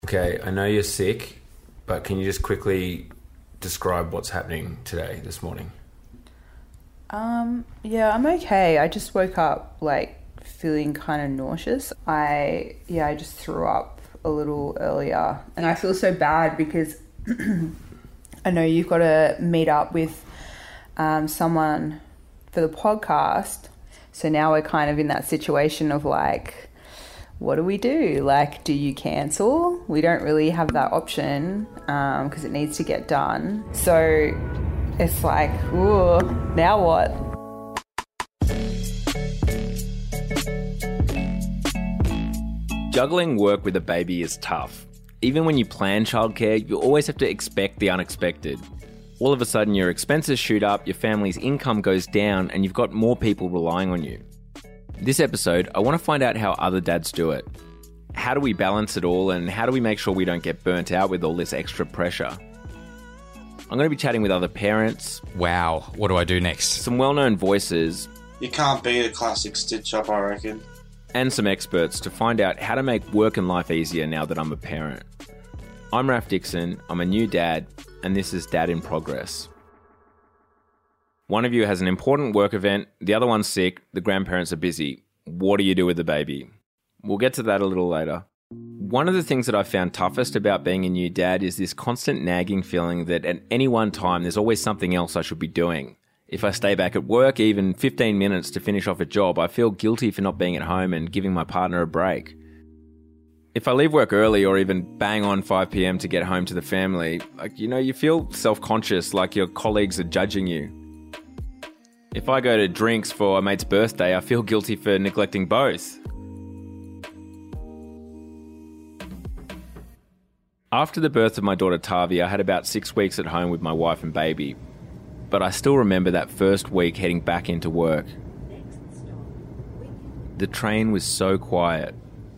Okay, I know you're sick, but can you just quickly describe what's happening today, this morning? Yeah, I'm okay. I just woke up feeling kind of nauseous. I just threw up a little earlier, and I feel so bad because I know you've got to meet up with someone for the podcast. So now we're kind of in that situation of what do we do? Do you cancel? We don't really have that option because it needs to get done. So it's ooh, now what? Juggling work with a baby is tough. Even when you plan childcare, you always have to expect the unexpected. All of a sudden, your expenses shoot up, your family's income goes down, and you've got more people relying on you. This episode, I want to find out how other dads do it. How do we balance it all, and how do we make sure we don't get burnt out with all this extra pressure? I'm going to be chatting with other parents. Wow, what do I do next? Some well-known voices. You can't beat a classic stitch-up, I reckon. And some experts to find out how to make work and life easier now that I'm a parent. I'm Raf Dixon, I'm a new dad, and this is Dad in Progress. One of you has an important work event, the other one's sick, the grandparents are busy. What do you do with the baby? We'll get to that a little later. One of the things that I found toughest about being a new dad is this constant nagging feeling that at any one time there's always something else I should be doing. If I stay back at work even 15 minutes to finish off a job, I feel guilty for not being at home and giving my partner a break. If I leave work early or even bang on 5 p.m. to get home to the family, you feel self-conscious, like your colleagues are judging you. If I go to drinks for a mate's birthday, I feel guilty for neglecting both. After the birth of my daughter Tavi, I had about 6 weeks at home with my wife and baby. But I still remember that first week heading back into work. The train was so quiet.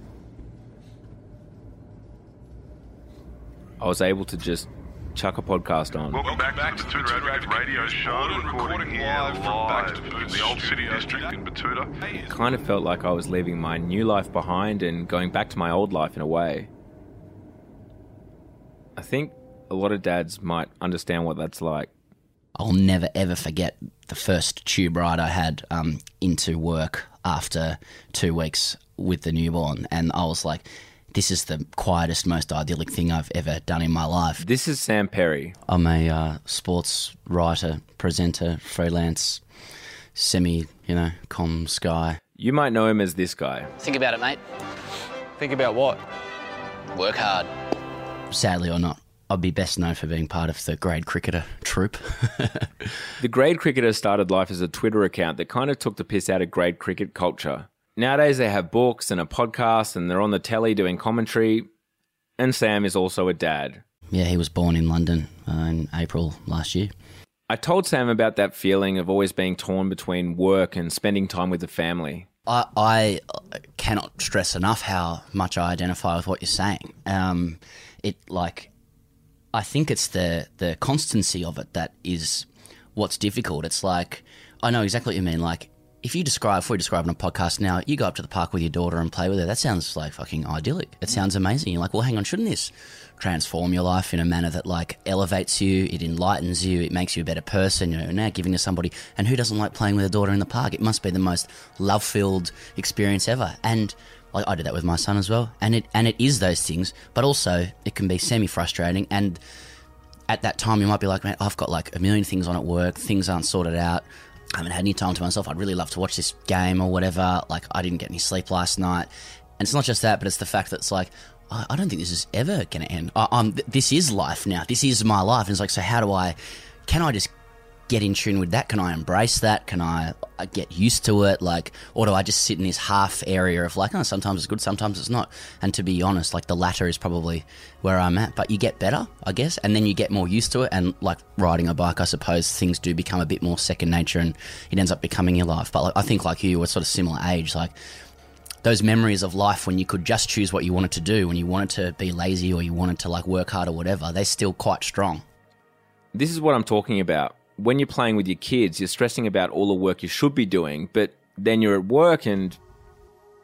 I was able to just chuck a podcast on. Welcome back to the Batuta Radio Show, recording live from Baxter Boots, the Old City District in Batuta. It kind of felt like I was leaving my new life behind and going back to my old life in a way. I think a lot of dads might understand what that's like. I'll never ever forget the first tube ride I had into work after 2 weeks with the newborn, and I was like, this is the quietest, most idyllic thing I've ever done in my life. This is Sam Perry. I'm a sports writer, presenter, freelance, comms guy. You might know him as this guy. Think about it, mate. Think about what? Work hard. Sadly or not, I'd be best known for being part of the Grade Cricketer troupe. The Grade Cricketer started life as a Twitter account that kind of took the piss out of grade cricket culture. Nowadays they have books and a podcast and they're on the telly doing commentary. And Sam is also a dad. Yeah, he was born in London in April last year. I told Sam about that feeling of always being torn between work and spending time with the family. I cannot stress enough how much I identify with what you're saying. I think it's the constancy of it that is what's difficult. It's I know exactly what you mean. If we describe in a podcast now, you go up to the park with your daughter and play with her, that sounds like fucking idyllic. It sounds amazing. You're like, well, hang on, shouldn't this transform your life in a manner that elevates you, it enlightens you, it makes you a better person, now giving to somebody, and who doesn't like playing with a daughter in the park? It must be the most love-filled experience ever. And I did that with my son as well. And it is those things, but also it can be semi-frustrating. And at that time you might be like, man, I've got a million things on at work, things aren't sorted out, I haven't had any time to myself, I'd really love to watch this game or whatever, I didn't get any sleep last night. And it's not just that, but it's the fact that it's I don't think this is ever going to end. This is life now, this is my life. And it's so can I just get in tune with that? Can I embrace that? Can I get used to it? Or do I just sit in this half area of sometimes it's good, sometimes it's not. And to be honest, the latter is probably where I'm at. But you get better, I guess, and then you get more used to it. And riding a bike, I suppose things do become a bit more second nature and it ends up becoming your life. But I think you were sort of similar age, those memories of life when you could just choose what you wanted to do, when you wanted to be lazy or you wanted to work hard or whatever, they're still quite strong. This is what I'm talking about. When you're playing with your kids, you're stressing about all the work you should be doing, but then you're at work and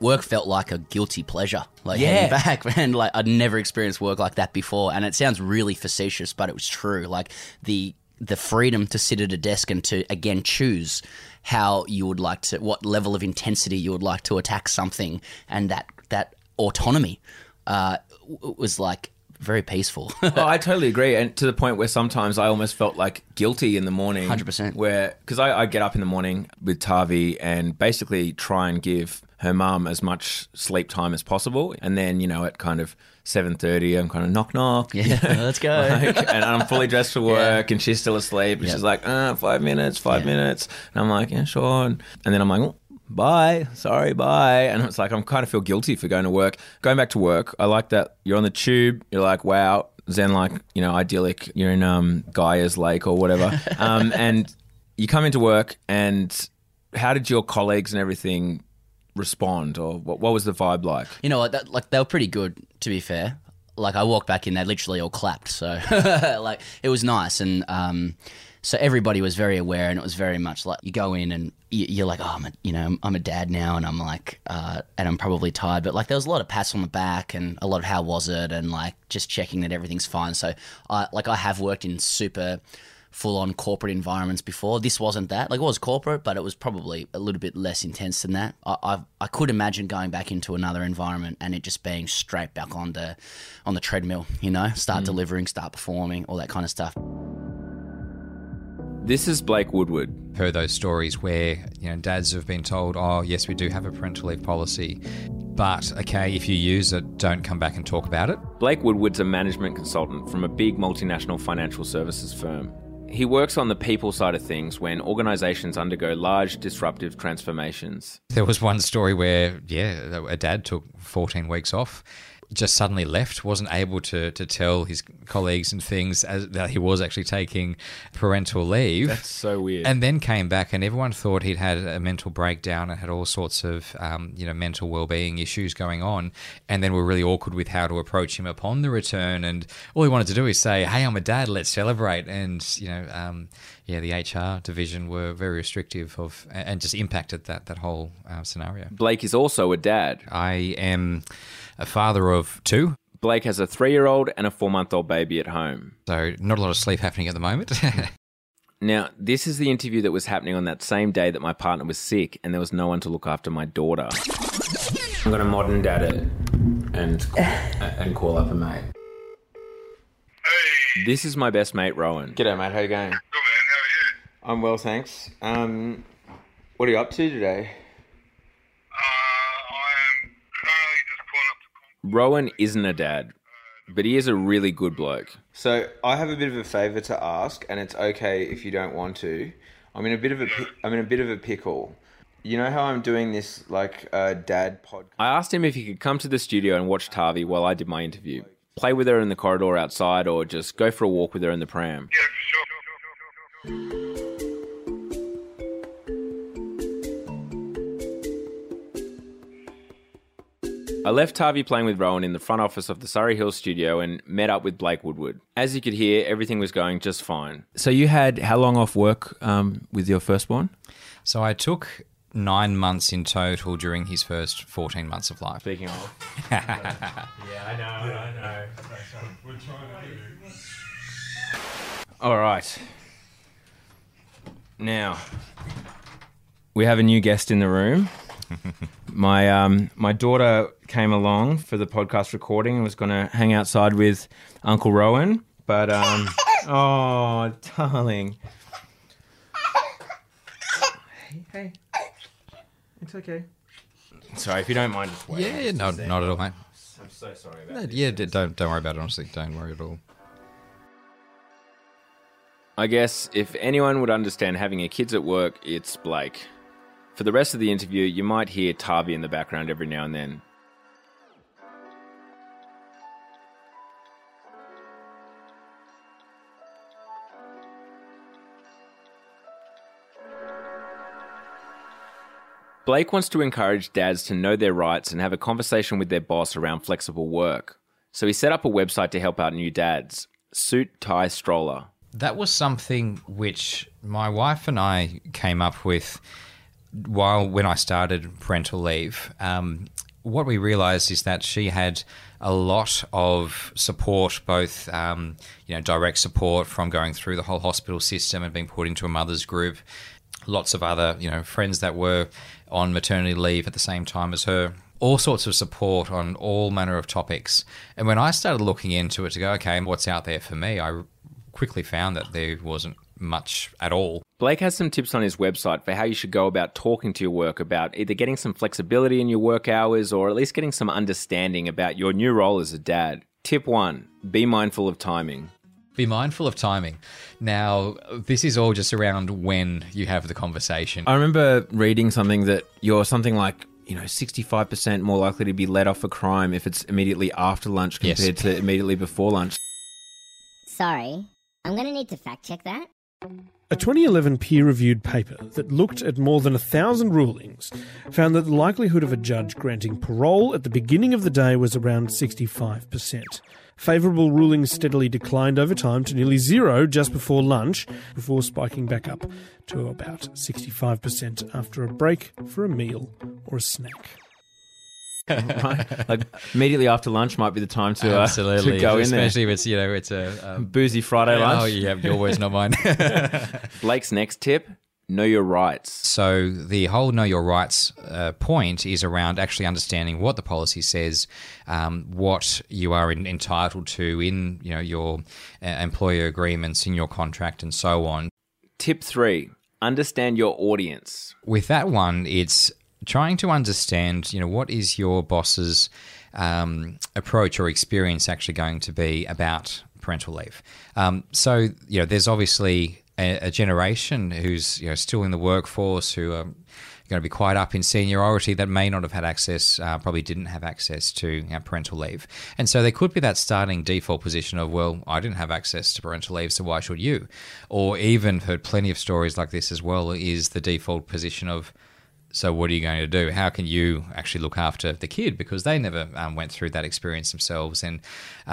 work felt like a guilty pleasure. Like, Yeah. heading back, man, like I'd never experienced work like that before. And it sounds really facetious, but it was true. Like the freedom to sit at a desk and to, again, choose how you would like to, what level of intensity you would like to attack something. And that autonomy was like very peaceful. Oh, I totally agree. And to the point where sometimes I almost felt like guilty in the morning. 100%. Where, because I get up in the morning with Tavi and basically try and give her mum as much sleep time as possible. And then, at kind of 7:30, I'm kind of knock, knock. Yeah, let's go. And I'm fully dressed for work and she's still asleep. And Yep. she's like, 5 minutes, 5 minutes. And I'm like, yeah, sure. And then I'm like, bye, sorry, bye. And it's like, I'm kind of feel guilty for going to work. Going back to work, I like that you're on the tube, you're like, wow, zen, like, idyllic, you're in Gaia's Lake or whatever. And you come into work, and how did your colleagues and everything respond, or what was the vibe like? You know what? They were pretty good, to be fair. Like, I walked back in, they literally all clapped. So, like, it was nice. And so everybody was very aware, and it was very much like you go in and you're like, oh, I'm a dad now, and I'm like, and I'm probably tired. But, like, there was a lot of pats on the back and a lot of how was it, and, like, just checking that everything's fine. So, I have worked in super full-on corporate environments before. This wasn't that. Like, it was corporate, but it was probably a little bit less intense than that. I could imagine going back into another environment and it just being straight back on the treadmill, start delivering, start performing, all that kind of stuff. This is Blake Woodward. Heard those stories where, dads have been told, oh, yes, we do have a parental leave policy, but, okay, if you use it, don't come back and talk about it. Blake Woodward's a management consultant from a big multinational financial services firm. He works on the people side of things when organisations undergo large disruptive transformations. There was one story where, a dad took 14 weeks off, just suddenly left, wasn't able to tell his colleagues and things that he was actually taking parental leave. That's so weird. And then came back, and everyone thought he'd had a mental breakdown and had all sorts of mental well-being issues going on, and then were really awkward with how to approach him upon the return. And all he wanted to do is say, hey, I'm a dad, let's celebrate. And the HR division were very restrictive and just impacted that whole scenario. Blake is also a dad. I am a father of 2. Blake has a 3-year-old and a 4-month-old baby at home. So not a lot of sleep happening at the moment. Now, this is the interview that was happening on that same day that my partner was sick and there was no one to look after my daughter. I'm going to modern dad it and call up a mate. Hey, This is my best mate, Rowan. G'day, mate. How you going? good man, how are you? I'm well, thanks. What are you up to today? I am currently just pulling up to Rowan isn't a dad, but he is a really good bloke. So I have a bit of a favour to ask, and it's okay if you don't want to. I'm in a bit of a pickle. You know how I'm doing this dad podcast? I asked him if he could come to the studio and watch Tavi while I did my interview. Play with her in the corridor outside, or just go for a walk with her in the pram. Yeah, for sure. I left Tavi playing with Rowan in the front office of the Surrey Hills studio and met up with Blake Woodward. As you could hear, everything was going just fine. So you had how long off work with your firstborn? So I took 9 months in total during his first 14 months of life. Speaking of. I know. All right. Now, we have a new guest in the room. My daughter came along for the podcast recording and was going to hang outside with Uncle Rowan, but oh, darling. Hey, it's okay. Sorry, if you don't mind, just wait. Yeah, not at all, mate. I'm so sorry about this. Yeah, don't worry about it, honestly. Don't worry at all. I guess if anyone would understand having a kids at work, it's Blake. For the rest of the interview, you might hear Tavi in the background every now and then. Blake wants to encourage dads to know their rights and have a conversation with their boss around flexible work. So he set up a website to help out new dads, Suit Tie Stroller. That was something which my wife and I came up with when I started parental leave, what we realised is that she had a lot of support, both direct support from going through the whole hospital system and being put into a mother's group. Lots of other friends that were on maternity leave at the same time as her. All sorts of support on all manner of topics. And when I started looking into it to go, okay, what's out there for me, I quickly found that there wasn't much at all. Blake has some tips on his website for how you should go about talking to your work about either getting some flexibility in your work hours or at least getting some understanding about your new role as a dad. Tip 1, be mindful of timing. Be mindful of timing. Now, this is all just around when you have the conversation. I remember reading something that you're something like 65% more likely to be let off a crime if it's immediately after lunch compared to immediately before lunch. Sorry, I'm going to need to fact check that. A 2011 peer-reviewed paper that looked at more than 1,000 rulings found that the likelihood of a judge granting parole at the beginning of the day was around 65%. Favourable rulings steadily declined over time to nearly zero just before lunch, before spiking back up to about 65% after a break for a meal or a snack. Right? Like immediately after lunch might be the time to Absolutely. to go in there. Especially if it's a boozy Friday lunch. Oh, yeah, your words, not mine. Blake's next tip, know your rights. So the whole know your rights point is around actually understanding what the policy says, what you are entitled to in your employer agreements, in your contract and so on. Tip 3, understand your audience. With that one, it's trying to understand, what is your boss's approach or experience actually going to be about parental leave. So, there's obviously a generation who's still in the workforce who are going to be quite up in seniority that may not have had access, probably didn't have access to parental leave. And so there could be that starting default position of, well, I didn't have access to parental leave, so why should you? Or even heard plenty of stories like this as well, is the default position of, so what are you going to do? How can you actually look after the kid? Because they never went through that experience themselves and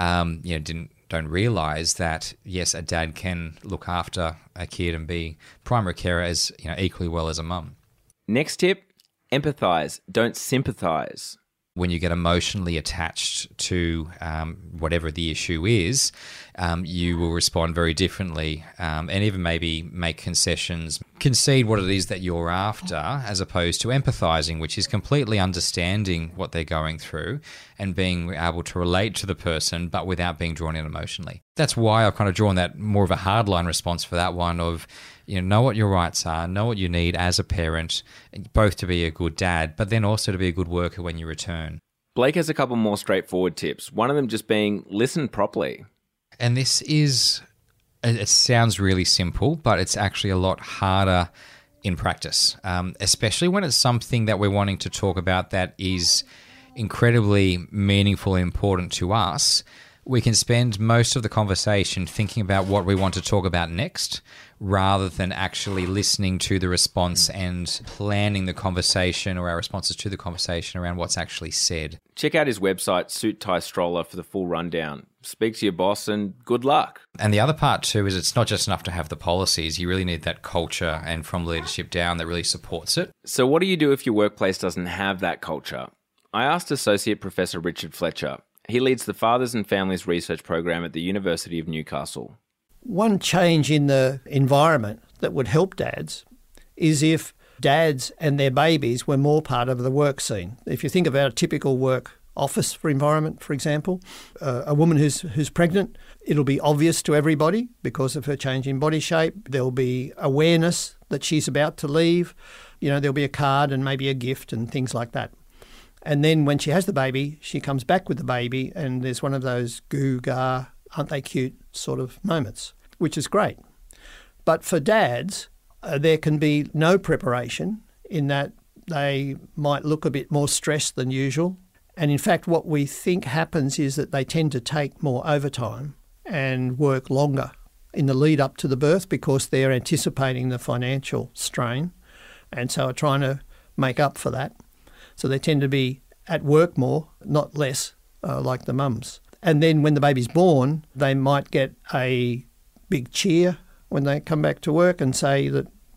don't realise that, yes, a dad can look after a kid and be primary carer as equally well as a mum. Next tip, empathise, don't sympathise. When you get emotionally attached to whatever the issue is, you will respond very differently and even maybe make concessions, concede what it is that you're after, as opposed to empathising, which is completely understanding what they're going through and being able to relate to the person, but without being drawn in emotionally. That's why I've kind of drawn that more of a hardline response for that one of, know what your rights are, know what you need as a parent, both to be a good dad, but then also to be a good worker when you return. Blake has a couple more straightforward tips. One of them just being listen properly. And this is, it sounds really simple, but it's actually a lot harder in practice, especially when it's something that we're wanting to talk about that is incredibly meaningful and important to us. We can spend most of the conversation thinking about what we want to talk about next, rather than actually listening to the response and planning the conversation or our responses to the conversation around what's actually said. Check out his website, Suit Tie Stroller, for the full rundown. Speak to your boss and good luck. And the other part too is it's not just enough to have the policies. You really need that culture and from leadership down that really supports it. So what do you do if your workplace doesn't have that culture? I asked Associate Professor Richard Fletcher. He leads the Fathers and Families Research Program at the University of Newcastle. One change in the environment that would help dads is if dads and their babies were more part of the work scene. If you think about a typical work office for environment, for example, a woman who's pregnant, it'll be obvious to everybody because of her change in body shape. There'll be awareness that she's about to leave. There'll be a card and maybe a gift and things like that. And then when she has the baby, she comes back with the baby and there's one of those goo-gah, aren't they cute sort of moments, which is great. But for dads, there can be no preparation in that they might look a bit more stressed than usual. And in fact, what we think happens is that they tend to take more overtime and work longer in the lead up to the birth because they're anticipating the financial strain and so are trying to make up for that. So they tend to be at work more, not less, like the mums. And then when the baby's born, they might get a big cheer when they come back to work and say that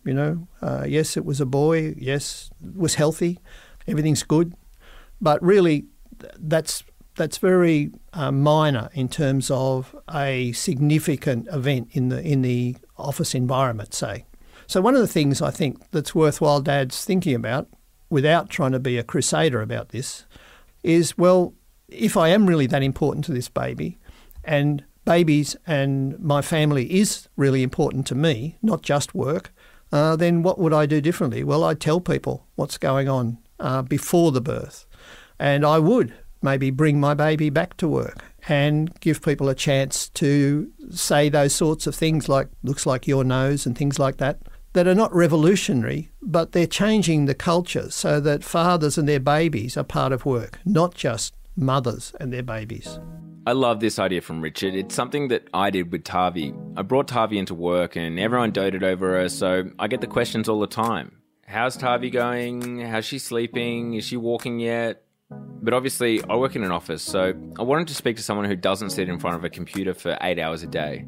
you know. Yes, it was a boy. Yes, it was healthy. Everything's good. But really, that's very minor in terms of a significant event in the office environment, say. So one of the things I think that's worthwhile dads thinking about, without trying to be a crusader about this, is, well, if I am really that important to this baby, and babies and my family is really important to me, not just work, then what would I do differently? Well, I'd tell people what's going on before the birth. And I would maybe bring my baby back to work and give people a chance to say those sorts of things like, looks like your nose and things like that are not revolutionary, but they're changing the culture so that fathers and their babies are part of work, not just mothers and their babies. I love this idea from Richard. It's something that I did with Tavi. I brought Tavi into work and everyone doted over her, so I get the questions all the time. How's Tavi going? How's she sleeping? Is she walking yet? But obviously, I work in an office, so I wanted to speak to someone who doesn't sit in front of a computer for 8 hours a day.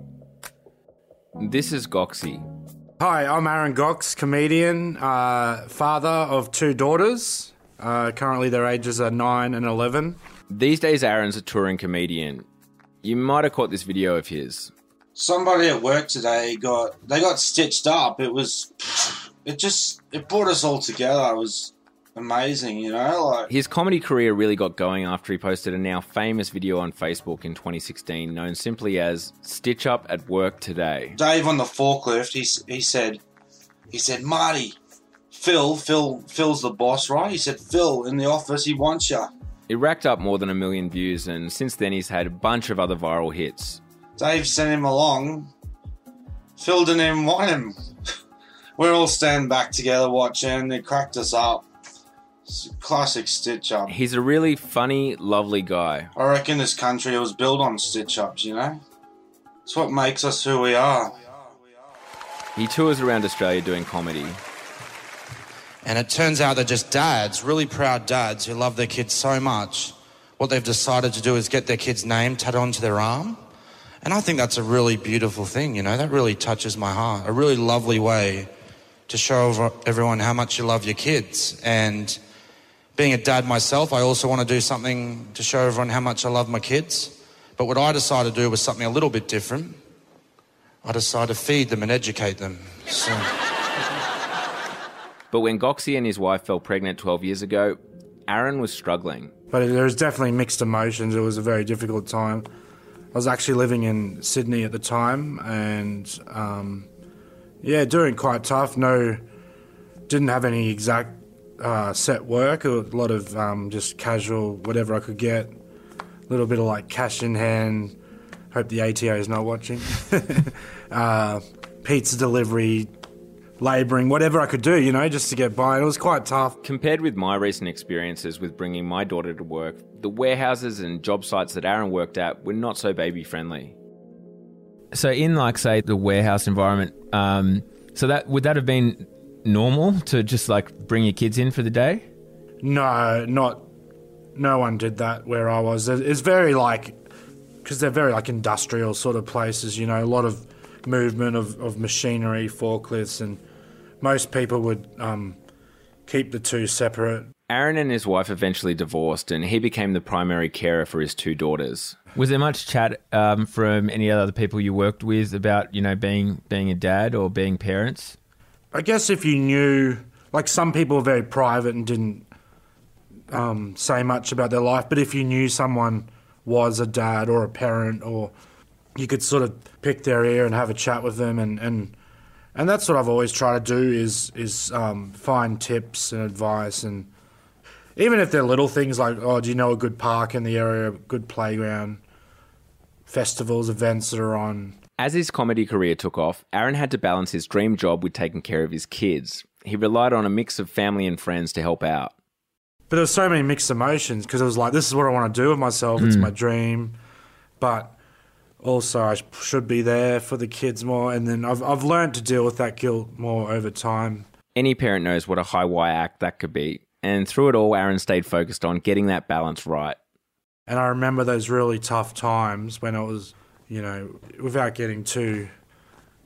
This is Goxie. Hi, I'm Aaron Gox, comedian, father of 2 daughters. Currently their ages are 9 and 11. These days, Aaron's a touring comedian. You might have caught this video of his. Somebody at work today got stitched up. It brought us all together. It was amazing, you know. Like, his comedy career really got going after he posted a now famous video on Facebook in 2016, known simply as "Stitch Up at Work Today." Dave on the forklift, he said, Marty, Phil's the boss, right? He said, Phil in the office, he wants you. It racked up more than 1 million views, and since then he's had a bunch of other viral hits. Dave sent him along. Phil didn't even want him. We're all standing back together watching. It cracked us up. It's a classic stitch-up. He's a really funny, lovely guy. I reckon this country was built on stitch-ups, you know? It's what makes us who we are. He tours around Australia doing comedy. And it turns out they're just dads, really proud dads who love their kids so much. What they've decided to do is get their kid's name tattooed onto their arm. And I think that's a really beautiful thing, you know? That really touches my heart. A really lovely way to show everyone how much you love your kids. And being a dad myself, I also want to do something to show everyone how much I love my kids. But what I decided to do was something a little bit different. I decided to feed them and educate them. So. But when Goxie and his wife fell pregnant 12 years ago, Aaron was struggling. But there was definitely mixed emotions. It was a very difficult time. I was actually living in Sydney at the time and, doing quite tough. Didn't have any exact set work. A lot of just casual, whatever I could get. A little bit of like cash in hand. Hope the ATO is not watching. Pizza delivery, labouring, whatever I could do, you know, just to get by. It was quite tough. Compared with my recent experiences with bringing my daughter to work, the warehouses and job sites that Aaron worked at were not so baby-friendly. So in, like, say, the warehouse environment, would that have been normal to just, like, bring your kids in for the day? No one did that where I was. It's very, like, because they're very, like, industrial sort of places, you know, a lot of movement of machinery, forklifts, and most people would keep the two separate. Aaron and his wife eventually divorced and he became the primary carer for his 2 daughters. Was there much chat from any other people you worked with about, you know, being a dad or being parents? I guess if you knew, like, some people were very private and didn't say much about their life, but if you knew someone was a dad or a parent, or you could sort of pick their ear and have a chat with them, and that's what I've always tried to do is find tips and advice, and even if they're little things like, oh, do you know a good park in the area, a good playground, festivals, events that are on. As his comedy career took off, Aaron had to balance his dream job with taking care of his kids. He relied on a mix of family and friends to help out. But there were so many mixed emotions because it was like, this is what I want to do with myself. It's my dream. But also I should be there for the kids more. And then I've learned to deal with that guilt more over time. Any parent knows what a high wire act that could be. And through it all, Aaron stayed focused on getting that balance right. And I remember those really tough times when it was, you know, without getting too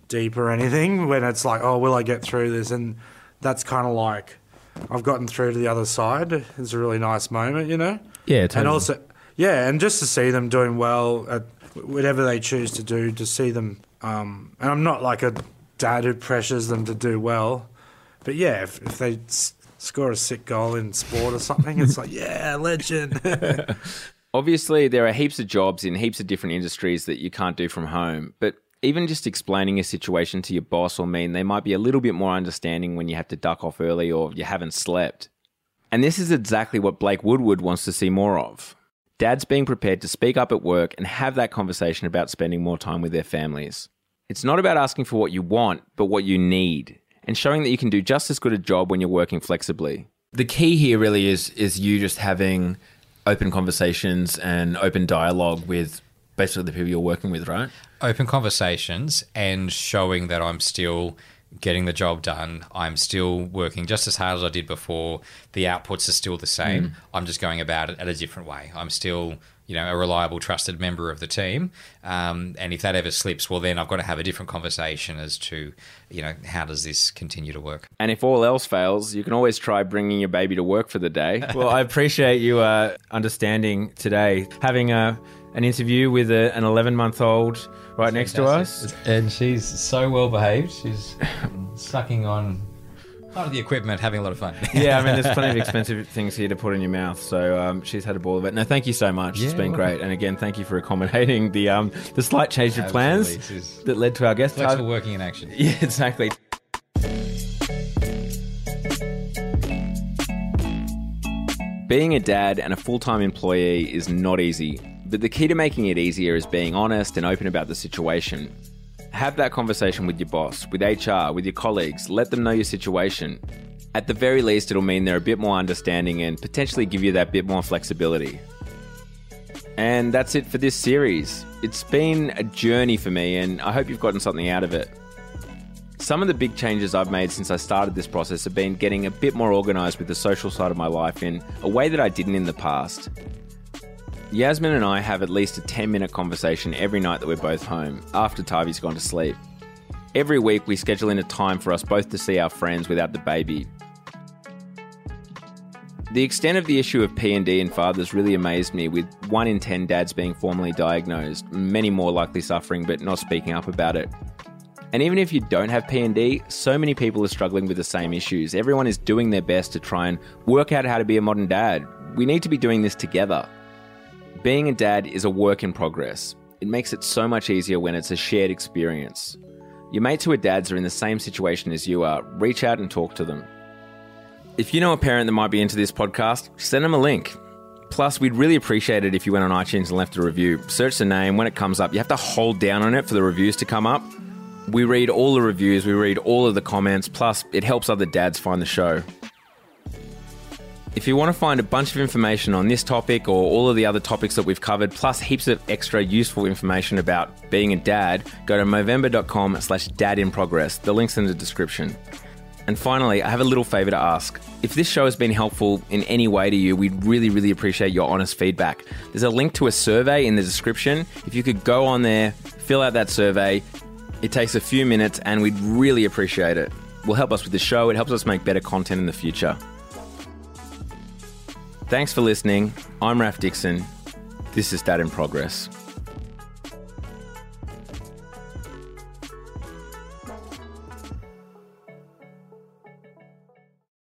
deep or anything when it's like, oh, will I get through this? And that's kind of like, I've gotten through to the other side. It's a really nice moment, you know? Yeah, totally. And also, yeah, and just to see them doing well at whatever they choose to do, to see them, and I'm not like a dad who pressures them to do well, but yeah, if they score a sick goal in sport or something, it's like, yeah, legend. Obviously, there are heaps of jobs in heaps of different industries that you can't do from home, but even just explaining a situation to your boss will mean they might be a little bit more understanding when you have to duck off early or you haven't slept. And this is exactly what Blake Woodward wants to see more of. Dads being prepared to speak up at work and have that conversation about spending more time with their families. It's not about asking for what you want, but what you need, and showing that you can do just as good a job when you're working flexibly. The key here really is you just having open conversations and open dialogue with basically the people you're working with, right? Open conversations and showing that I'm still getting the job done. I'm still working just as hard as I did before. The outputs are still the same. I'm just going about it at a different way. I'm still, a reliable, trusted member of the team. And if that ever slips, well, then I've got to have a different conversation as to, how does this continue to work? And if all else fails, you can always try bringing your baby to work for the day. Well, I appreciate you understanding today. Having an interview with an 11-month-old right next to us. And she's so well behaved. She's sucking on part of the equipment, having a lot of fun. Yeah, I mean, there's plenty of expensive things here to put in your mouth. So she's had a ball of it. No, thank you so much. It's been great. And again, thank you for accommodating the slight change of plans that led to our guest. Flexible working in action. Yeah, exactly. Being a dad and a full-time employee is not easy. But the key to making it easier is being honest and open about the situation. Have that conversation with your boss, with HR, with your colleagues. Let them know your situation. At the very least, it'll mean they're a bit more understanding and potentially give you that bit more flexibility. And that's it for this series. It's been a journey for me, and I hope you've gotten something out of it. Some of the big changes I've made since I started this process have been getting a bit more organised with the social side of my life in a way that I didn't in the past. Yasmin and I have at least a 10-minute conversation every night that we're both home, after Tavi's gone to sleep. Every week we schedule in a time for us both to see our friends without the baby. The extent of the issue of P&D in fathers really amazed me, with 1 in 10 dads being formally diagnosed, many more likely suffering but not speaking up about it. And even if you don't have P&D, so many people are struggling with the same issues. Everyone is doing their best to try and work out how to be a modern dad. We need to be doing this together. Being a dad is a work in progress. It makes it so much easier when it's a shared experience. Your mates who are dads are in the same situation as you are. Reach out and talk to them. If you know a parent that might be into this podcast, send them a link. Plus, we'd really appreciate it if you went on iTunes and left a review. Search the name. When it comes up, you have to hold down on it for the reviews to come up. We read all the reviews. We read all of the comments. Plus, it helps other dads find the show. If you want to find a bunch of information on this topic or all of the other topics that we've covered, plus heaps of extra useful information about being a dad, go to Movember.com/dadinprogress. The link's in the description. And finally, I have a little favour to ask. If this show has been helpful in any way to you, we'd really, really appreciate your honest feedback. There's a link to a survey in the description. If you could go on there, fill out that survey. It takes a few minutes and we'd really appreciate it. It will help us with the show. It helps us make better content in the future. Thanks for listening. I'm Raf Dixon. This is Dad in Progress.